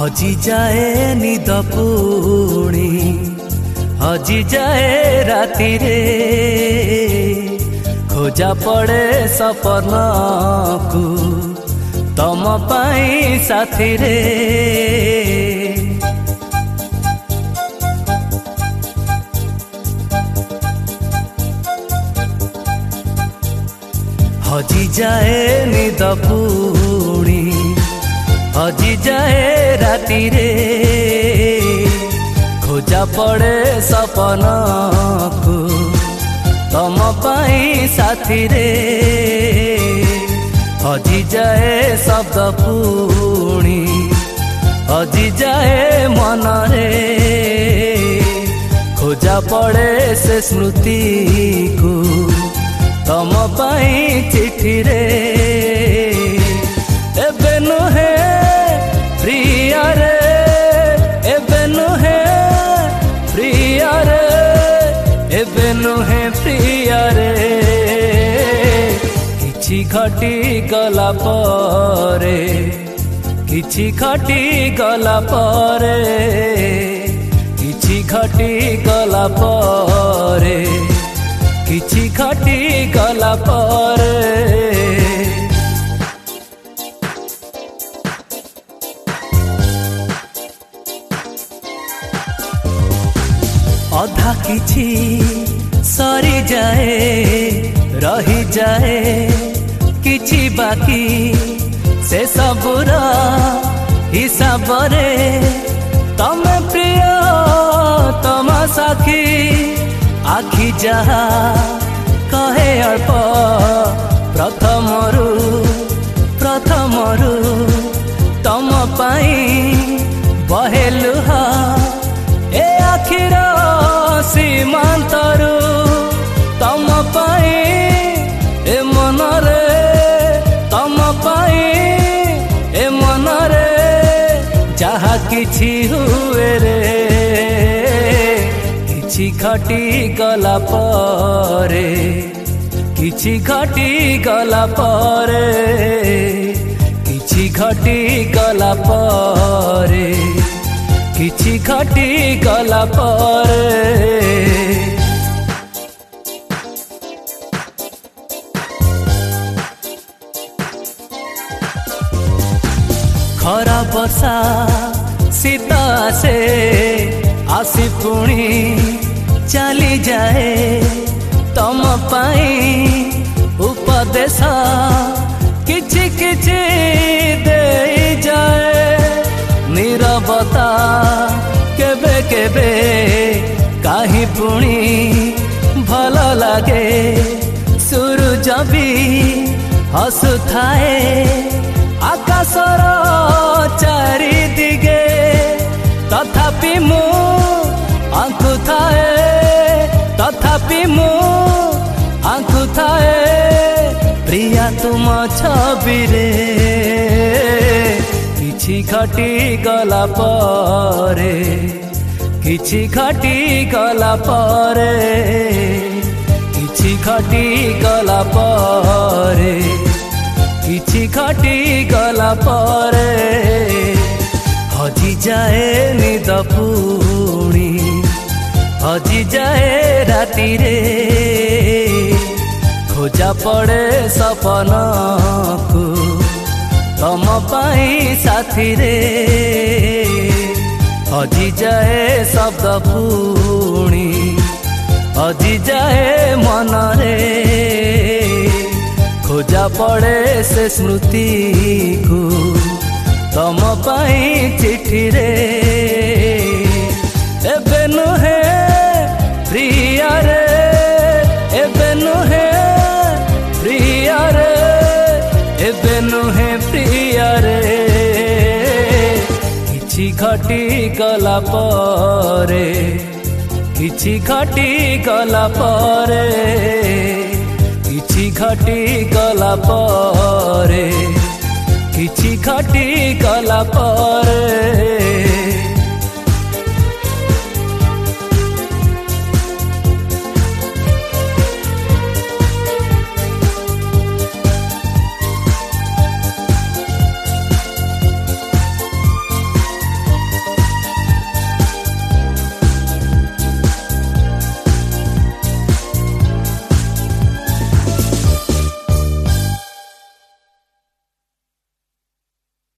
हजि जाए निद पुणी हजि जाए राति रे खोजा पड़े सपन को तम पाई साथी रे हजि जाए निद पुणी हजि जाए राति रे खोजा पड़े सपन को तम पाई साथी रे हजि जाए शब्द पुणी हजि जाए मन रे खोजा पड़े से स्मृति को तम पाई चिठी रे एबे नुहे प्रिया रे एबे नुहे प्रिया रे एबे नुहे प्रिया रे किछि घटी गला परे किछि घटी गला परे किछि घटी गला परे किछि घटी गला परे अधा किछि सरी जाए रही जाए किछि बाकी से सबुर हिसाब रे तमे प्रिय तम साखी आखि जहा कहे अल्प प्रथमरु तम पाई बहे लुहा ए आखिर सीमांतरु तम पाई ए मनरे तम पाई ए मनरे जहा किछि हुए रे किछि घटी गला परे किछि घटी गला परे किछि घटी गला परे किछि घटी गला परे खरा वर्षा शीत आसे आसी पुणी चली जाए तम पाई उपदेश किछि किछि दे जाए नीरवता केबे केबे काहि पुणी भल लागे सूरज भी हसुथाए आकाशर चारि दिगे तथापि मु आंखु थाए तथापि मु आंखु थाए प्रिया तुम छवि रे किछि घटी गला परे किछि घटी गला परे किछि घटी गला परे किछि घटी गला परे हजि जाए निद पुणी हजि जाए राति रे खोजा पड़े सपन को तम पाई साथी रे हजि जाए शब्द पुणी हजि जाए मन रे खोजा पड़े से स्मृति को तम पाई चिठी रे एबे नुहे प्रिया रे एबे नुहे प्रिया रे एबे नुहे प्रिया रे किछि घटी गला परे किछि घटी गला परे किछि घटी गला परे किछि घटी गला परे।